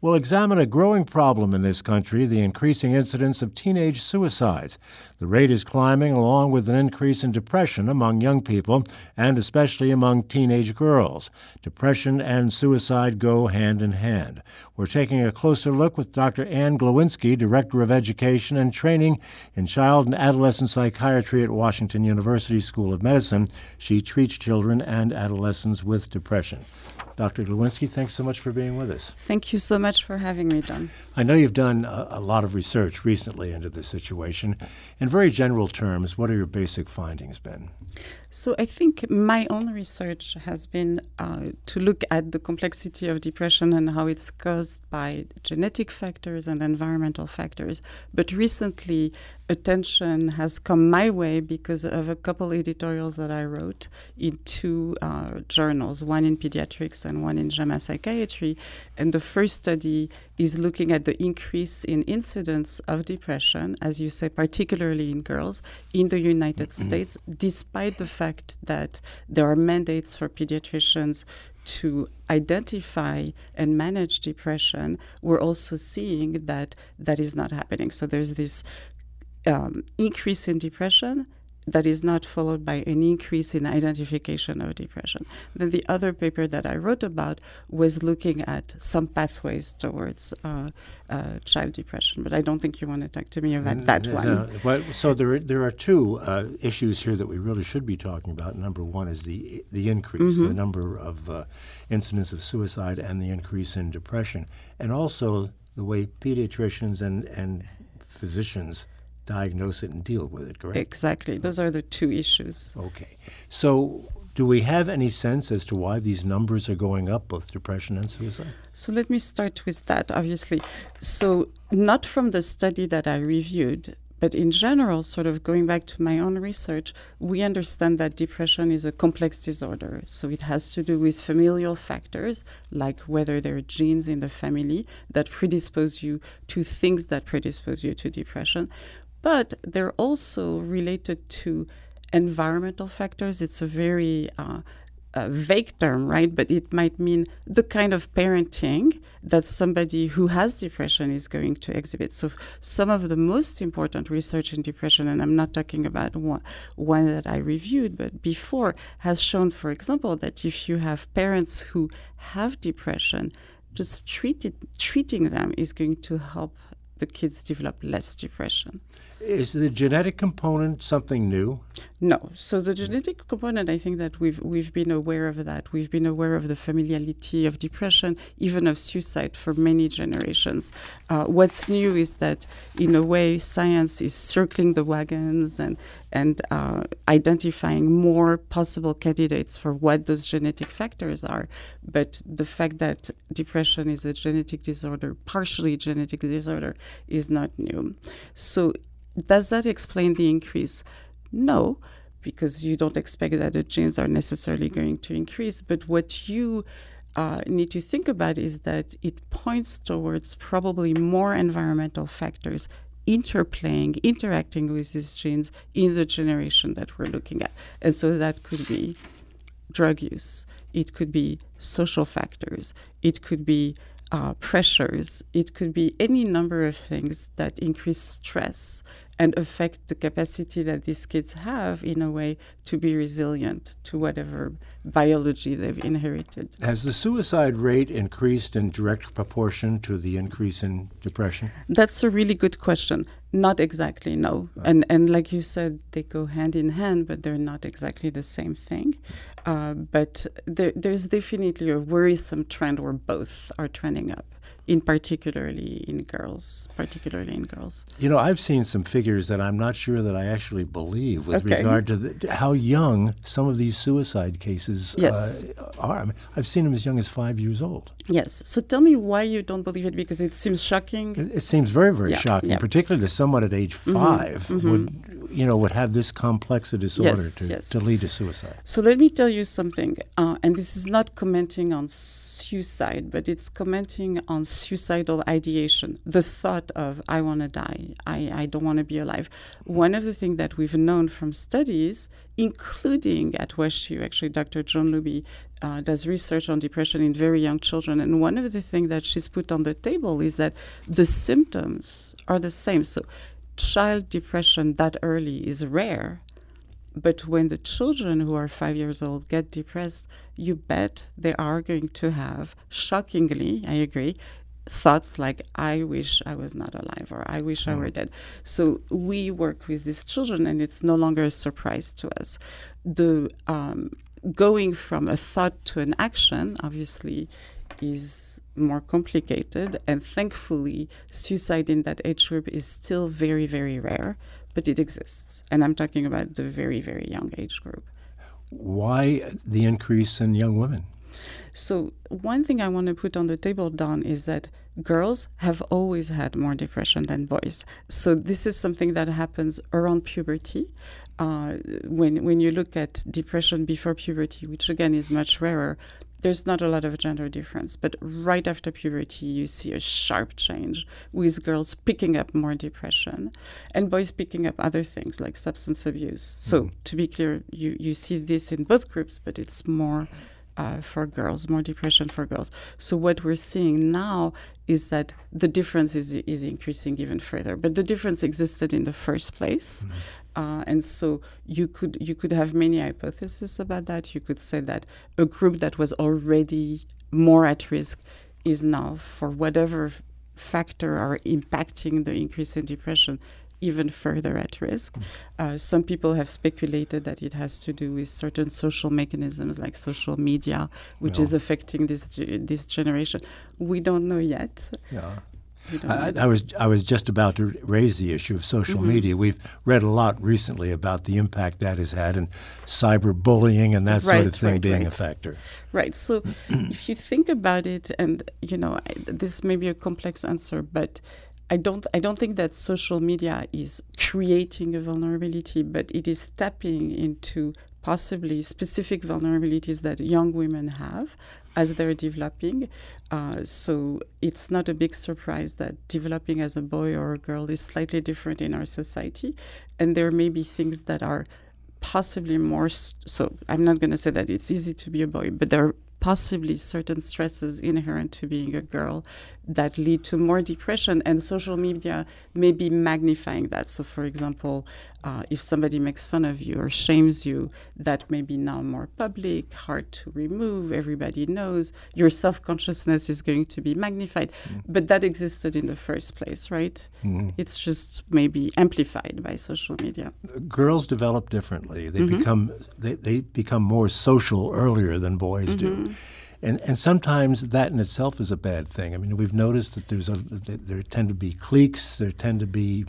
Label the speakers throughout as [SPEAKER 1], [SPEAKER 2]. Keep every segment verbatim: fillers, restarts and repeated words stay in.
[SPEAKER 1] will examine a growing problem in this country, the increasing incidence of teenage suicides. The rate is climbing along with an increase in depression among young people, and especially among teenage girls. Depression and suicide go hand in hand. We're taking a closer look with Doctor Anne Glowinski, Director of Education and Training in Child and Adolescent Psychiatry at Washington University School of Medicine. She treats children and adolescents with depression. Doctor Glowinski, thanks so much for being with us.
[SPEAKER 2] Thank you so much for having me, Don.
[SPEAKER 1] I know you've done a, a lot of research recently into this situation. In very general terms, what are your basic findings been?
[SPEAKER 2] So I think my own research has been uh, to look at the complexity of depression and how it's caused by genetic factors and environmental factors. But recently, attention has come my way because of a couple editorials that I wrote in two uh, journals, one in pediatrics and one in JAMA Psychiatry. And the first study is looking at the increase in incidence of depression, as you say, particularly in girls, in the United States, despite the fact that there are mandates for pediatricians to identify and manage depression. We're also seeing that that is not happening. So there's this um, increase in depression that is not followed by an increase in identification of depression. Then the other paper that I wrote about was looking at some pathways towards uh, uh, child depression, but I don't think you want to talk to me about that
[SPEAKER 1] no,
[SPEAKER 2] one.
[SPEAKER 1] No. Well, so there, there are two uh, issues here that we really should be talking about. Number one is the the increase,
[SPEAKER 2] Mm-hmm.
[SPEAKER 1] the number of uh, incidents of suicide and the increase in depression, and also the way pediatricians and, and physicians diagnose it and deal with it, correct?
[SPEAKER 2] Exactly. Those are the two issues.
[SPEAKER 1] Okay. So do we have any sense as to why these numbers are going up, both depression and suicide?
[SPEAKER 2] So let me start with that, obviously. So not from the study that I reviewed, but in general, sort of going back to my own research, we understand that depression is a complex disorder. So it has to do with familial factors, like whether there are genes in the family that predispose you to things that predispose you to depression. But they're also related to environmental factors. It's a very uh, uh, vague term, right? But it might mean the kind of parenting that somebody who has depression is going to exhibit. So some of the most important research in depression, and I'm not talking about one, one that I reviewed, but before, has shown, for example, that if you have parents who have depression, just treat it, treating them is going to help the kids develop less depression.
[SPEAKER 1] Is the genetic component something new?
[SPEAKER 2] No. So the genetic component, I think that we've we've been aware of that. We've been aware of the familiarity of depression, even of suicide, for many generations. Uh, what's new is that, in a way, science is circling the wagons and and uh, identifying more possible candidates for what those genetic factors are. But the fact that depression is a genetic disorder, partially genetic disorder, is not new. So does that explain the increase? No, because you don't expect that the genes are necessarily going to increase. But what you uh, need to think about is that it points towards probably more environmental factors interplaying, interacting with these genes in the generation that we're looking at. And so that could be drug use. It could be social factors. It could be uh, pressures. It could be any number of things that increase stress and affect the capacity that these kids have, in a way, to be resilient to whatever biology they've inherited.
[SPEAKER 1] Has the suicide rate increased in direct proportion to the increase in depression?
[SPEAKER 2] That's a really good question. Not exactly, no. Right. And and like you said, they go hand in hand, but they're not exactly the same thing. Uh, but there, there's definitely a worrisome trend where both are trending up, in particularly in girls, particularly in girls.
[SPEAKER 1] You know, I've seen some figures that I'm not sure that I actually believe with
[SPEAKER 2] okay.
[SPEAKER 1] regard to the, how young some of these suicide cases
[SPEAKER 2] yes.
[SPEAKER 1] uh, are. I mean, I've seen them as young as five years old.
[SPEAKER 2] Yes. So tell me why you don't believe it, because it seems shocking.
[SPEAKER 1] It, it seems very, very
[SPEAKER 2] yeah.
[SPEAKER 1] shocking,
[SPEAKER 2] yeah.
[SPEAKER 1] particularly to someone at age five
[SPEAKER 2] mm-hmm.
[SPEAKER 1] would, you know, would have this complex a disorder
[SPEAKER 2] yes,
[SPEAKER 1] to,
[SPEAKER 2] yes.
[SPEAKER 1] to lead to suicide.
[SPEAKER 2] So let me tell you something, uh, and this is not commenting on suicide, but it's commenting on suicidal ideation, the thought of, I want to die, I, I don't want to be alive. One of the things that we've known from studies, including at WashU, actually Doctor Joan Luby uh, does research on depression in very young children, and one of the things that she's put on the table is that the symptoms are the same. So child depression that early is rare, but when the children who are five years old get depressed, you bet they are going to have, shockingly, I agree, thoughts like, I wish I was not alive, or I wish mm. I were dead. So we work with these children, and it's no longer a surprise to us. The um, going from a thought to an action, obviously, is more complicated, and thankfully, suicide in that age group is still very, very rare. But it exists. And I'm talking about the very, very young age group.
[SPEAKER 1] Why the increase in young women?
[SPEAKER 2] So one thing I want to put on the table, Don, is that girls have always had more depression than boys. So this is something that happens around puberty. Uh, when, when you look at depression before puberty, which again is much rarer, there's not a lot of gender difference, but right after puberty, you see a sharp change with girls picking up more depression and boys picking up other things like substance abuse. So mm-hmm. to be clear, you, you see this in both groups, but it's more uh, for girls, more depression for girls. So what we're seeing now is that the difference is, is increasing even further, but the difference existed in the first place. Mm-hmm. Uh, and so you could you could have many hypotheses about that. You could say that a group that was already more at risk is now, for whatever f- factor are impacting the increase in depression, even further at risk. Uh, some people have speculated that it has to do with certain social mechanisms like social media, which no. is affecting this this generation. We don't know yet.
[SPEAKER 1] Yeah. I, I was I was just about to raise the issue of social mm-hmm. media. We've read a lot recently about the impact that has had, and cyberbullying and that
[SPEAKER 2] right,
[SPEAKER 1] sort of thing
[SPEAKER 2] right,
[SPEAKER 1] being
[SPEAKER 2] right.
[SPEAKER 1] a factor.
[SPEAKER 2] Right. So if you think about it, and you know, I, this may be a complex answer, but I don't I don't think that social media is creating a vulnerability, but it is tapping into possibly specific vulnerabilities that young women have as they're developing. Uh, so it's not a big surprise that developing as a boy or a girl is slightly different in our society. And there may be things that are possibly more, st- so I'm not going to say that it's easy to be a boy, but there are possibly certain stresses inherent to being a girl that lead to more depression, and social media may be magnifying that. So, for example, uh, if somebody makes fun of you or shames you, that may be now more public, hard to remove, everybody knows, your self-consciousness is going to be magnified. Mm. But that existed in the first place, right? Mm. It's just maybe amplified by social media. Girls
[SPEAKER 1] develop differently. They mm-hmm. become they, they become more social earlier than boys mm-hmm. do. And and sometimes that in itself is a bad thing. I mean, we've noticed that there's a that there tend to be cliques, there tend to be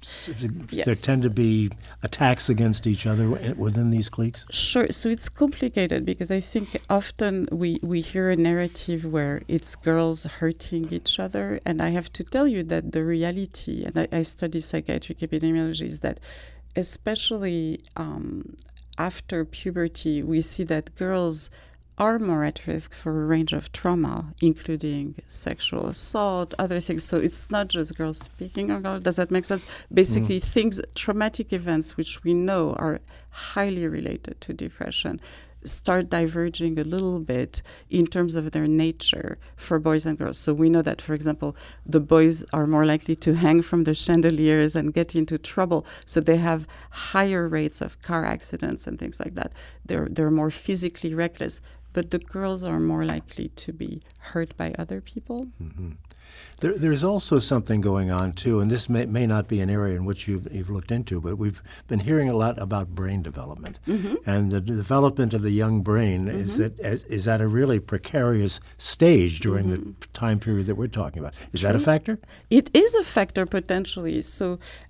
[SPEAKER 1] yes. there tend to be attacks against each other within these cliques.
[SPEAKER 2] Sure. So it's complicated because I think often we, we hear a narrative where it's girls hurting each other, and I have to tell you that the reality, and I, I study psychiatric epidemiology, is that especially um, after puberty, we see that girls are more at risk for a range of trauma, including sexual assault, other things. So it's not just girls speaking of girls. Does that make sense? Basically, mm. things, traumatic events, which we know are highly related to depression, start diverging a little bit in terms of their nature for boys and girls. So we know that, for example, the boys are more likely to hang from the chandeliers and get into trouble. So they have higher rates of car accidents and things like that. They're they're more physically reckless. But the girls are more likely to be hurt by other people.
[SPEAKER 1] Mm-hmm. There, there's also something going on, too, and this may, may not be an area in which you've, you've looked into, but we've been hearing a lot about brain development. Mm-hmm. And the development of the young brain mm-hmm. is, at, is, is at a really precarious stage during mm-hmm. the time period that we're talking about. Is True. That a factor?
[SPEAKER 2] It is a factor, potentially. So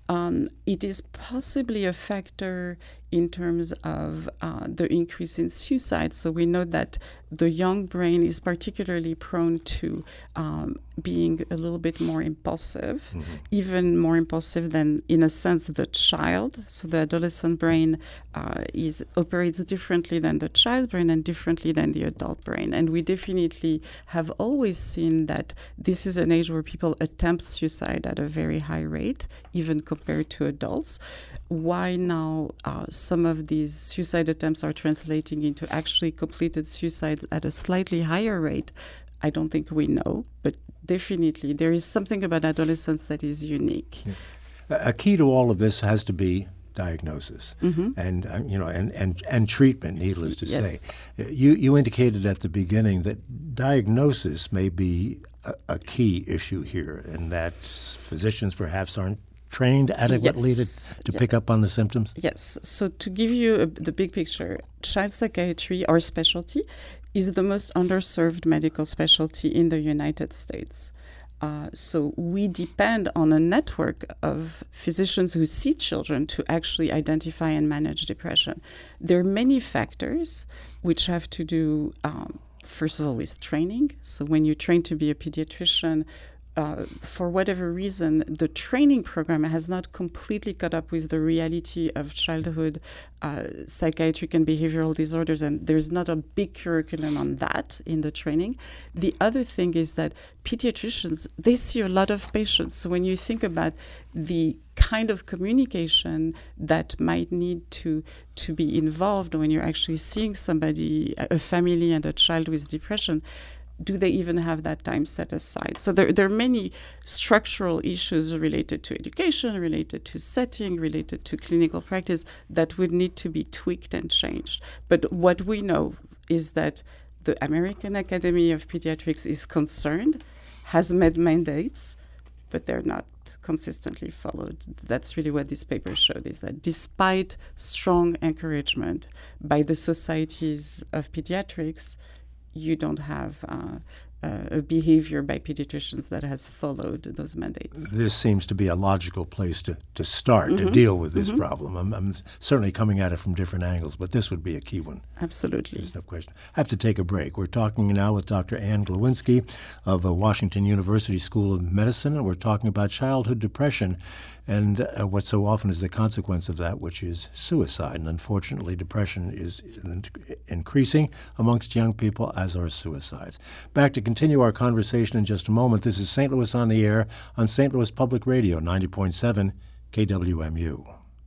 [SPEAKER 2] Um, it is possibly a factor in terms of uh, the increase in suicide. So we know that the young brain is particularly prone to um, being a little bit more impulsive, mm-hmm. even more impulsive than, in a sense, the child. So the adolescent brain uh, is operates differently than the child brain and differently than the adult brain. And we definitely have always seen that this is an age where people attempt suicide at a very high rate, even compared to adults. Why now uh, some of these suicide attempts are translating into actually completed suicides at a slightly higher rate, I don't think we know, but definitely there is something about adolescence that is unique.
[SPEAKER 1] Yeah. A key to all of this has to be diagnosis mm-hmm. and uh, you know and, and and treatment, needless to
[SPEAKER 2] yes.
[SPEAKER 1] say. You you indicated at the beginning that diagnosis may be a, a key issue here, and that physicians perhaps aren't trained adequately
[SPEAKER 2] yes.
[SPEAKER 1] to, to
[SPEAKER 2] yeah.
[SPEAKER 1] pick up on the symptoms?
[SPEAKER 2] Yes. So to give you a, the big picture, child psychiatry, our specialty, is the most underserved medical specialty in the United States. Uh, so we depend on a network of physicians who see children to actually identify and manage depression. There are many factors which have to do, um, first of all, with training. So when you train to be a pediatrician, Uh, for whatever reason, the training program has not completely caught up with the reality of childhood uh, psychiatric and behavioral disorders, and there's not a big curriculum on that in the training. The other thing is that pediatricians, they see a lot of patients. So when you think about the kind of communication that might need to to be involved when you're actually seeing somebody, a family and a child with depression, do they even have that time set aside? So there, there are many structural issues related to education, related to setting, related to clinical practice that would need to be tweaked and changed. But what we know is that the American Academy of Pediatrics is concerned, has made mandates, but they're not consistently followed. That's really what this paper showed, is that despite strong encouragement by the societies of pediatrics, you don't have uh, uh, a behavior by pediatricians that has followed those mandates.
[SPEAKER 1] This seems to be a logical place to, to start
[SPEAKER 2] mm-hmm.
[SPEAKER 1] to deal with this
[SPEAKER 2] mm-hmm.
[SPEAKER 1] problem. I'm, I'm certainly coming at it from different angles, but this would be a key one.
[SPEAKER 2] Absolutely.
[SPEAKER 1] There's no question. I have to take a break. We're talking now with Doctor Anne Glowinski of uh, Washington University School of Medicine, and we're talking about childhood depression and uh, what so often is the consequence of that, which is suicide. And unfortunately, depression is in- increasing amongst young people, as are suicides. Back to continue our conversation in just a moment. This is Saint Louis on the Air on Saint Louis Public Radio, ninety point seven K W M U.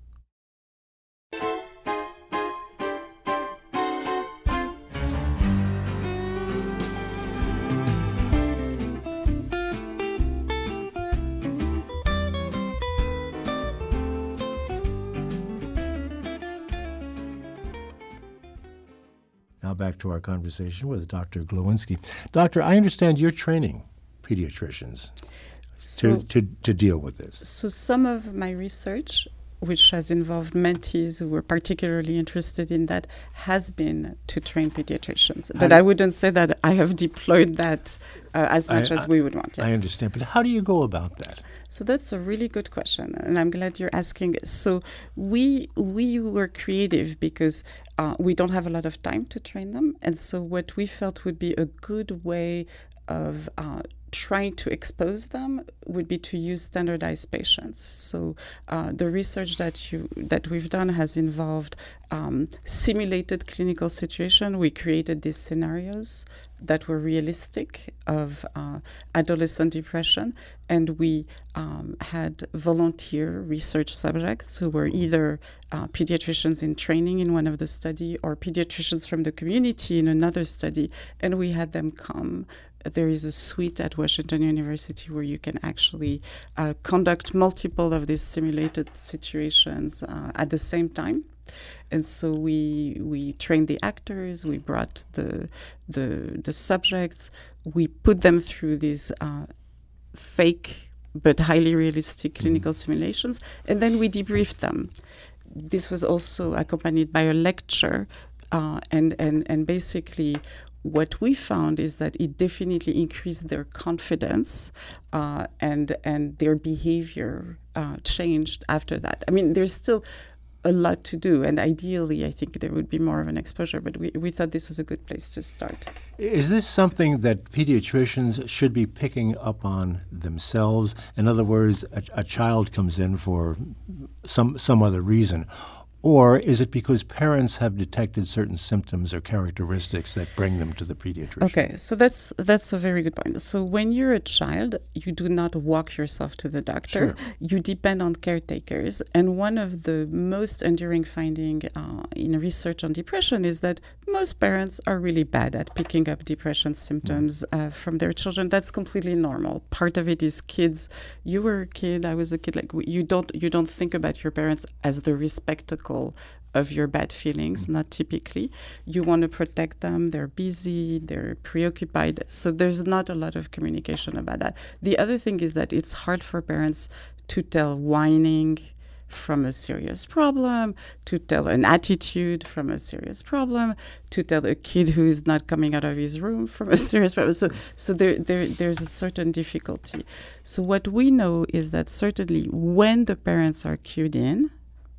[SPEAKER 1] Now back to our conversation with Doctor Glowinski. Doctor, I understand you're training pediatricians
[SPEAKER 2] so,
[SPEAKER 1] to, to, to deal with this.
[SPEAKER 2] So some of my research, which has involved mentees who were particularly interested in that, has been to train pediatricians. But I, I wouldn't say that I have deployed that uh, as much
[SPEAKER 1] I,
[SPEAKER 2] as we would want. Yes.
[SPEAKER 1] I understand. But how do you go about that?
[SPEAKER 2] So that's a really good question, and I'm glad you're asking. So we we were creative because uh, we don't have a lot of time to train them, and so what we felt would be a good way of uh, trying to expose them would be to use standardized patients. So uh, the research that you that we've done has involved um, simulated clinical situation. We created these scenarios that were realistic of uh, adolescent depression, and we um, had volunteer research subjects who were either uh, pediatricians in training in one of the study or pediatricians from the community in another study, and we had them come. There is a suite at Washington University where you can actually uh, conduct multiple of these simulated situations uh, at the same time. And so we we trained the actors, we brought the the the subjects, we put them through these uh, fake but highly realistic clinical simulations, and then we debriefed them. This was also accompanied by a lecture, uh, and, and, and basically what we found is that it definitely increased their confidence uh, and and their behavior uh, changed after that. I mean, there's still a lot to do, and ideally, I think there would be more of an exposure, but we, we thought this was a good place to start.
[SPEAKER 1] Is this something that pediatricians should be picking up on themselves? In other words, a, a child comes in for some some other reason, or is it because parents have detected certain symptoms or characteristics that bring them to the pediatrician?
[SPEAKER 2] Okay, so that's that's a very good point. So when you're a child, you do not walk yourself to the doctor.
[SPEAKER 1] Sure.
[SPEAKER 2] You depend on caretakers. And one of the most enduring findings uh, in research on depression is that most parents are really bad at picking up depression symptoms uh, from their children. That's completely normal. Part of it is kids. You were a kid. I was a kid. Like you don't you don't think about your parents as the receptacle of your bad feelings, not typically. You want to protect them. They're busy. They're preoccupied. So there's not a lot of communication about that. The other thing is that it's hard for parents to tell whining from a serious problem, to tell an attitude from a serious problem, to tell a kid who is not coming out of his room from a serious problem. So, so there, there, there's a certain difficulty. So what we know is that certainly when the parents are cued in,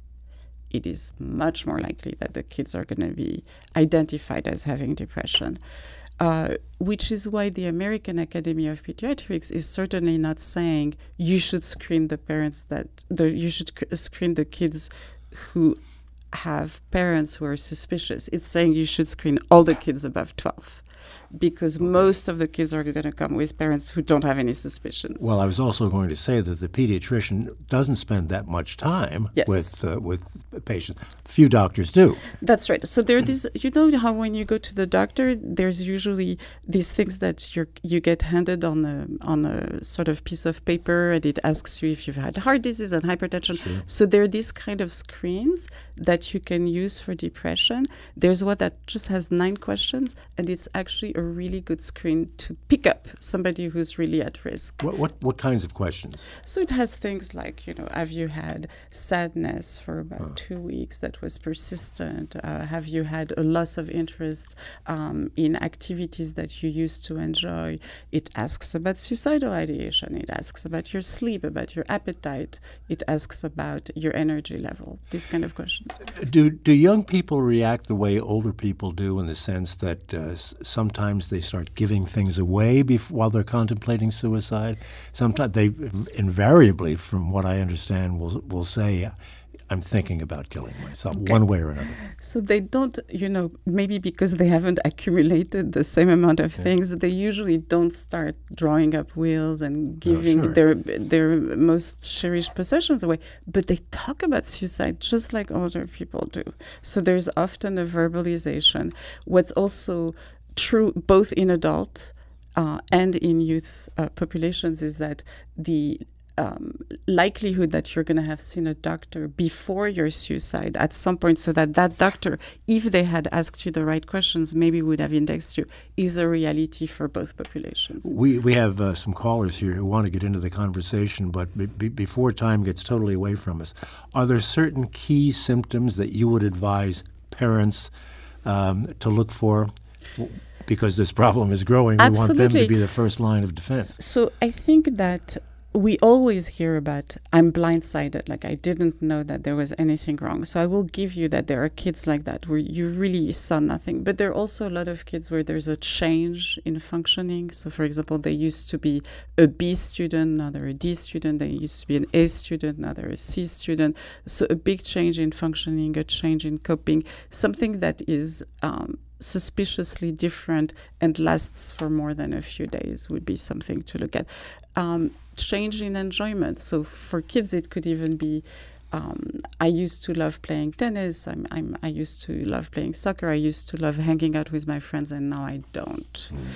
[SPEAKER 2] it is much more likely that the kids are going to be identified as having depression, uh, which is why the American Academy of Pediatrics is certainly not saying you should screen the parents that the, you should c- screen the kids who have parents who are suspicious. It's saying you should screen all the kids above twelve. Because okay. most of the kids are going to come with parents who don't have any suspicions.
[SPEAKER 1] Well, I was also going to say that the pediatrician doesn't spend that much time
[SPEAKER 2] yes.
[SPEAKER 1] with uh, with patients. Few doctors do.
[SPEAKER 2] That's right. So there, this you know how when you go to the doctor, there's usually these things that you you get handed on a on a sort of piece of paper, and it asks you if you've had heart disease and hypertension.
[SPEAKER 1] Sure.
[SPEAKER 2] So there are these kind of screens that you can use for depression. There's one that just has nine questions, and it's actually a really good screen to pick up somebody who's really at risk.
[SPEAKER 1] What what, what kinds of questions?
[SPEAKER 2] So it has things like, you know, have you had sadness for about huh. two weeks that was persistent? Uh, have you had a loss of interest um, in activities that you used to enjoy? It asks about suicidal ideation. It asks about your sleep, about your appetite. It asks about your energy level, these kind of questions.
[SPEAKER 1] Do, do young people react the way older people do, in the sense that uh, s- sometimes they start giving things away bef- while they're contemplating suicide? Sometimes they invariably, from what I understand, will will say, I'm thinking about killing myself, okay. one way or another. So
[SPEAKER 2] they don't, you know, maybe because they haven't accumulated the same amount of yeah. things, they usually don't start drawing up wills and giving oh, sure. their their most cherished possessions away. But they talk about suicide just like older people do. So there's often a verbalization. What's also true both in adult uh, and in youth uh, populations is that the um, likelihood that you're going to have seen a doctor before your suicide at some point, so that that doctor, if they had asked you the right questions, maybe would have indexed you, is a reality for both populations.
[SPEAKER 1] We we have uh, some callers here who want to get into the conversation, but be, be, before time gets totally away from us, are there certain key symptoms that you would advise parents um, to look for? Because this problem is growing, we
[SPEAKER 2] Absolutely.
[SPEAKER 1] want them to be the first line of defense.
[SPEAKER 2] So I think that we always hear about, I'm blindsided, like I didn't know that there was anything wrong. So I will give you that there are kids like that where you really saw nothing. But there are also a lot of kids where there's a change in functioning. So for example, they used to be a B student, now they're a D student. They used to be an A student, now they're a C student. So a big change in functioning, a change in coping, something that is um, suspiciously different and lasts for more than a few days would be something to look at. Um, change in enjoyment. So for kids, it could even be, um, I used to love playing tennis. I'm, I'm, I used to love playing soccer. I used to love hanging out with my friends, and now I don't. Mm.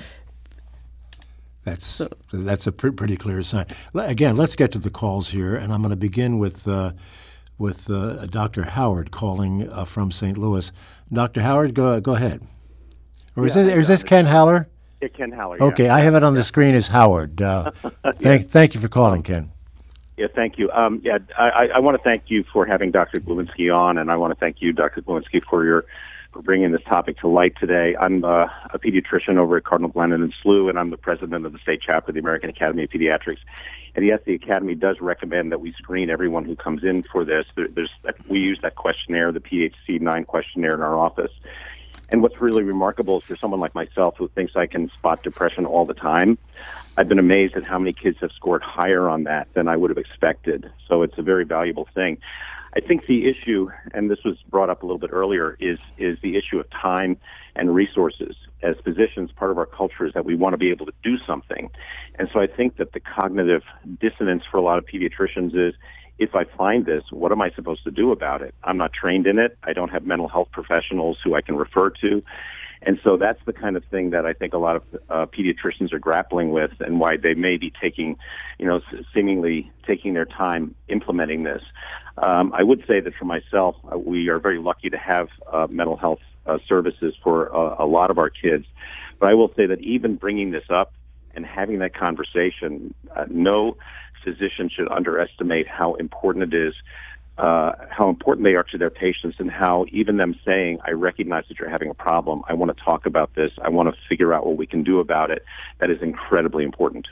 [SPEAKER 1] That's so, that's a pr- pretty clear sign. Again, let's get to the calls here, and I'm going to begin with uh, with uh, Doctor Howard calling uh, from Saint Louis. Doctor Howard, go go ahead. Or is, yeah, this, or is this Ken Haller?
[SPEAKER 3] Yeah, Ken Haller.
[SPEAKER 1] Okay,
[SPEAKER 3] yeah.
[SPEAKER 1] I have it on the screen as Howard. Uh,
[SPEAKER 3] yeah.
[SPEAKER 1] Thank thank you for calling, Ken.
[SPEAKER 3] Yeah, thank you. Um, yeah, I, I want to thank you for having Doctor Glowinski on, and I want to thank you, Doctor Glowinski, for your for bringing this topic to light today. I'm uh, a pediatrician over at Cardinal Glennon and S L U, and I'm the president of the state chapter of the American Academy of Pediatrics. And yes, the Academy does recommend that we screen everyone who comes in for this. There, there's we use that questionnaire, the P H C nine questionnaire, in our office. And what's really remarkable is for someone like myself who thinks I can spot depression all the time, I've been amazed at how many kids have scored higher on that than I would have expected. So it's a very valuable thing. I think the issue, and this was brought up a little bit earlier, is is the issue of time and resources. As physicians, part of our culture is that we want to be able to do something. And so I think that the cognitive dissonance for a lot of pediatricians is, if I find this, what am I supposed to do about it? I'm not trained in it. I don't have mental health professionals who I can refer to. And so that's the kind of thing that I think a lot of uh, pediatricians are grappling with, and why they may be taking, you know, seemingly taking their time implementing this. Um, I would say that for myself, uh, we are very lucky to have uh, mental health uh, services for uh, a lot of our kids. But I will say that even bringing this up and having that conversation, uh, no physician should underestimate how important it is, uh, how important they are to their patients, and how even them saying, I recognize that you're having a problem, I want to talk about this, I want to figure out what we can do about it, that is incredibly important.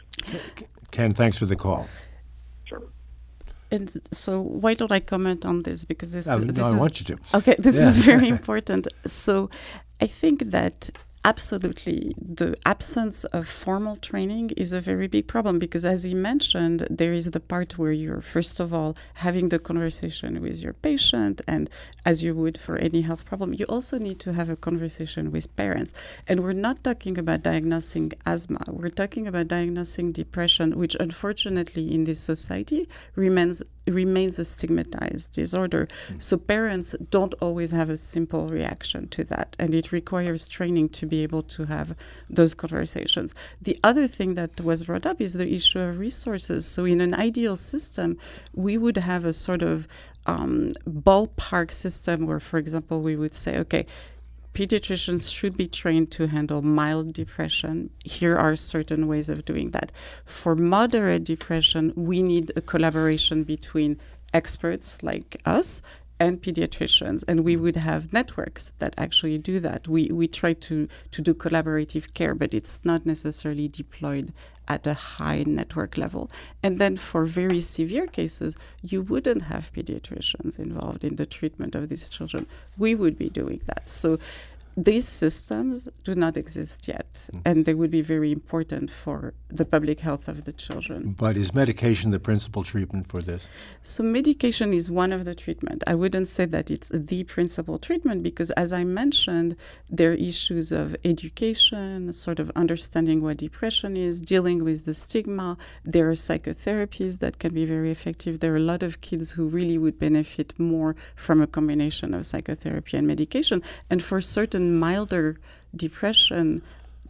[SPEAKER 1] Ken, thanks for the call.
[SPEAKER 3] Sure.
[SPEAKER 2] And so why don't I comment on this? Because this,
[SPEAKER 1] Uh,
[SPEAKER 2] this
[SPEAKER 1] no, I
[SPEAKER 2] is,
[SPEAKER 1] want you to.
[SPEAKER 2] Okay, this
[SPEAKER 1] Yeah.
[SPEAKER 2] is very important. So I think that absolutely the absence of formal training is a very big problem, because as you mentioned, there is the part where you're, first of all, having the conversation with your patient, and as you would for any health problem, you also need to have a conversation with parents. And we're not talking about diagnosing asthma. We're talking about diagnosing depression, which unfortunately in this society remains remains a stigmatized disorder. Mm. So parents don't always have a simple reaction to that, and it requires training to be able to have those conversations. The other thing that was brought up is the issue of resources. So in an ideal system, we would have a sort of um, ballpark system where, for example, we would say, okay, pediatricians should be trained to handle mild depression. Here are certain ways of doing that. For moderate depression, we need a collaboration between experts like us and pediatricians, and we would have networks that actually do that. We we try to, to do collaborative care, but it's not necessarily deployed at a high network level. And then for very severe cases, you wouldn't have pediatricians involved in the treatment of these children. We would be doing that. So these systems do not exist yet, mm. and they would be very important for the public health of the children.
[SPEAKER 1] But is medication the principal treatment for this?
[SPEAKER 2] So medication is one of the treatment. I wouldn't say that it's the principal treatment, because as I mentioned, there are issues of education, sort of understanding what depression is, dealing with the stigma. There are psychotherapies that can be very effective. There are a lot of kids who really would benefit more from a combination of psychotherapy and medication. And for certain milder depression,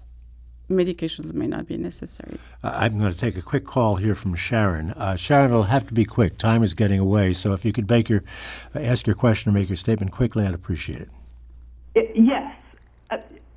[SPEAKER 2] medications may not be necessary.
[SPEAKER 1] Uh, I'm going to take a quick call here from Sharon. Uh, Sharon, it'll have to be quick. Time is getting away. So if you could make your, uh, ask your question or make your statement quickly, I'd appreciate it.
[SPEAKER 4] it yes. Uh,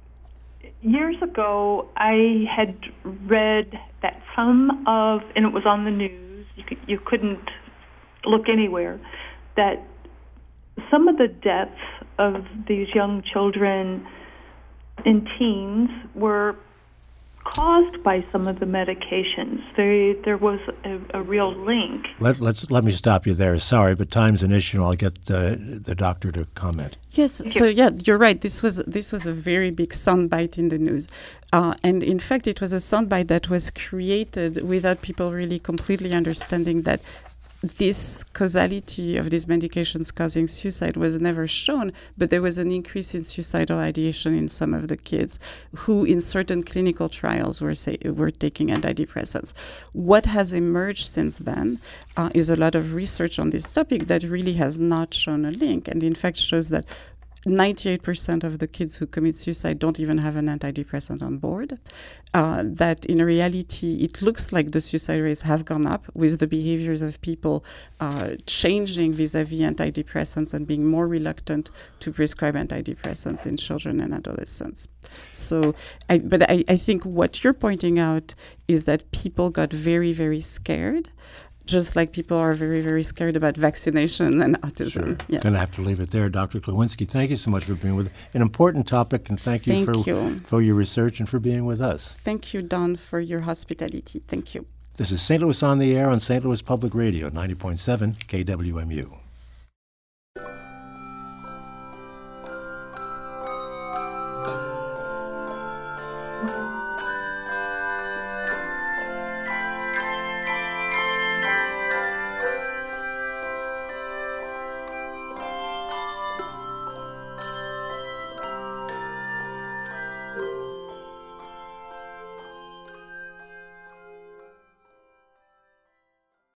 [SPEAKER 4] years ago, I had read that some of, and it was on the news, you, could, you couldn't look anywhere, that some of the deaths of these young children and teens were caused by some of the medications. There, there was a, a real link.
[SPEAKER 1] Let, let's let me stop you there. Sorry, but time's an issue, and I'll get the the doctor to comment.
[SPEAKER 2] Yes. So yeah, you're right. This was this was a very big soundbite in the news, uh, and in fact, it was a soundbite that was created without people really completely understanding that this causality of these medications causing suicide was never shown, but there was an increase in suicidal ideation in some of the kids who in certain clinical trials were say, were taking antidepressants. What has emerged since then uh, is a lot of research on this topic that really has not shown a link, and in fact shows that ninety-eight percent of the kids who commit suicide don't even have an antidepressant on board. Uh, that in reality, it looks like the suicide rates have gone up with the behaviors of people uh, changing vis-a-vis antidepressants and being more reluctant to prescribe antidepressants in children and adolescents. So, I, but I, I think what you're pointing out is that people got very, very scared just like people are very, very scared about vaccination and autism.
[SPEAKER 1] Sure.
[SPEAKER 2] Yes.
[SPEAKER 1] Going to have to leave it there. Doctor Klawinski, thank you so much for being with us. An important topic, and thank you,
[SPEAKER 2] Thank
[SPEAKER 1] for,
[SPEAKER 2] you.
[SPEAKER 1] for your research and for being with us.
[SPEAKER 2] Thank you, Don, for your hospitality. Thank you.
[SPEAKER 1] This is Saint Louis on the Air on Saint Louis Public Radio, ninety point seven K W M U.